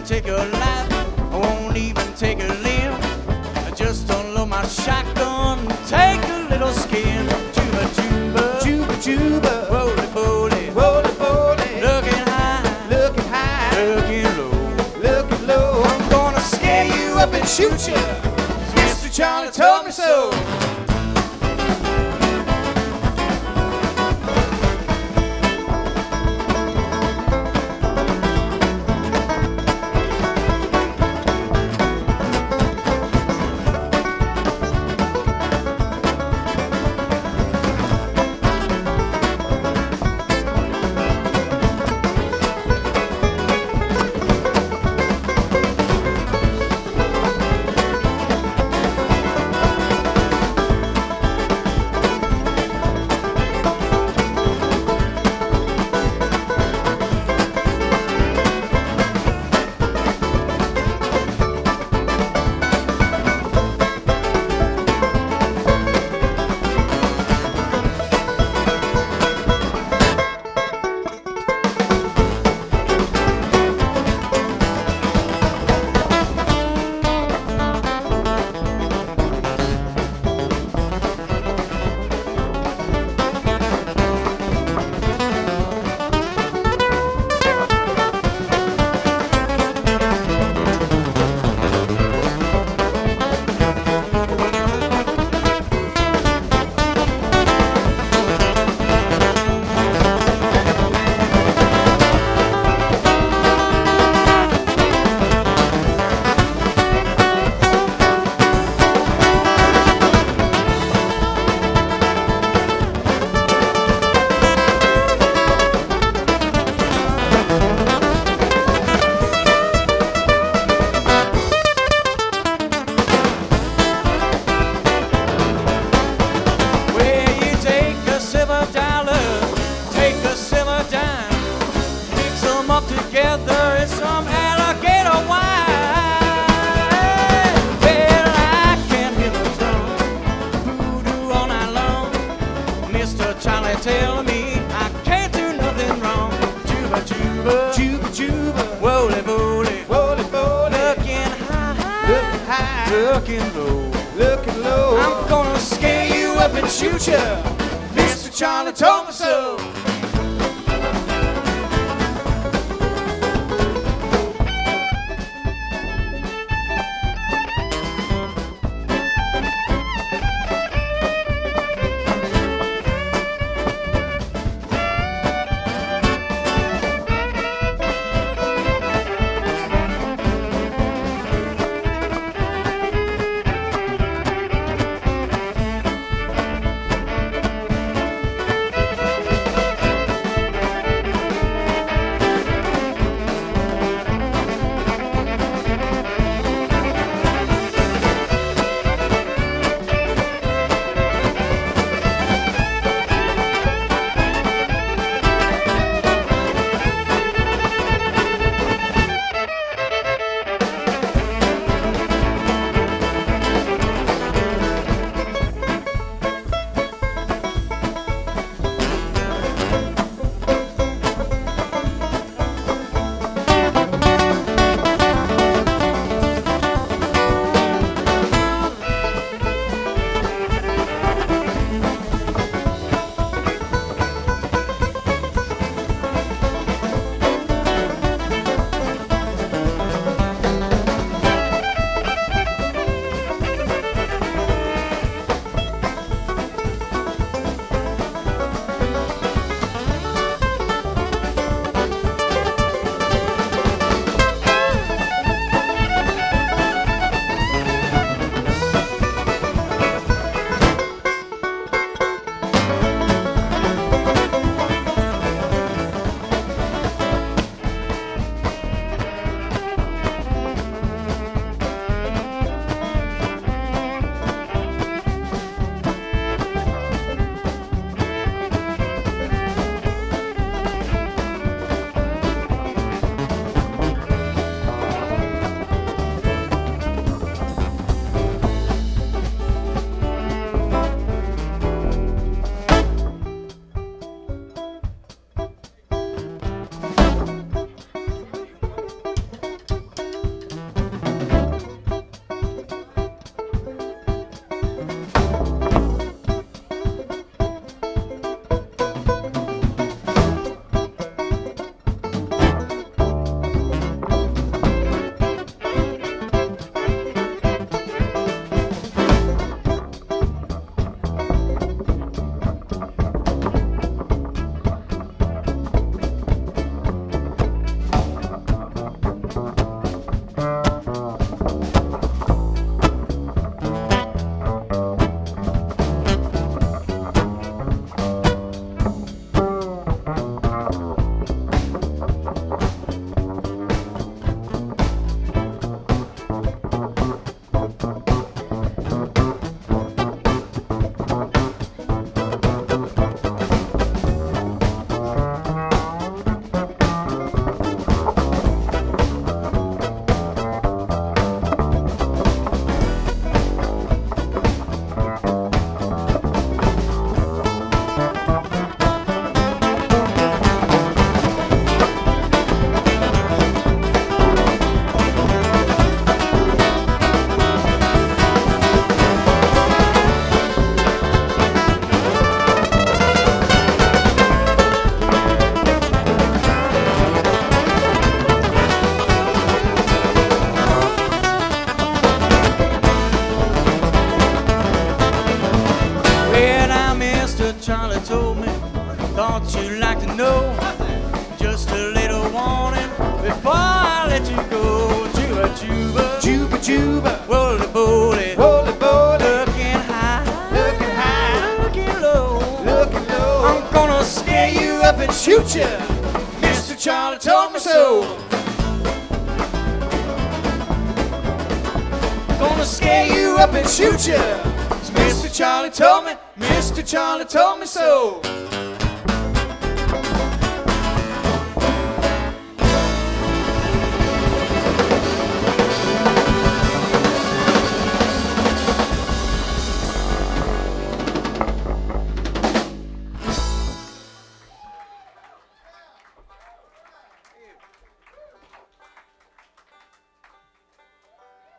even take a life, I won't even take a limb. I just unload my shotgun, take a little skin. Tuba, tuba, Juba, juba, roly poly, roly poly, looking high, looking high, looking low. looking low. I'm gonna scare you up and shoot you. Mr. Charlie told me so. Together in some alligator wine. Well, I can hear the drum, voodoo all night long. Mr. Charlie tell me I can't do nothing wrong. Juba, juba, Juba, juba, woly boly, roly poly, looking high, looking high, looking low. looking low. I'm gonna scare you up and shoot you. Mr. Charlie told me so. What you like to know? Just a little warning before I let you go. Juba, juba, Juba, juba, roly poly, holy boly, looking high, looking high, looking low. looking low. I'm gonna scare you up and shoot you. Mr. Charlie told me so. Gonna scare you up and shoot you. Mr. Charlie told me, Mr. Charlie told me so.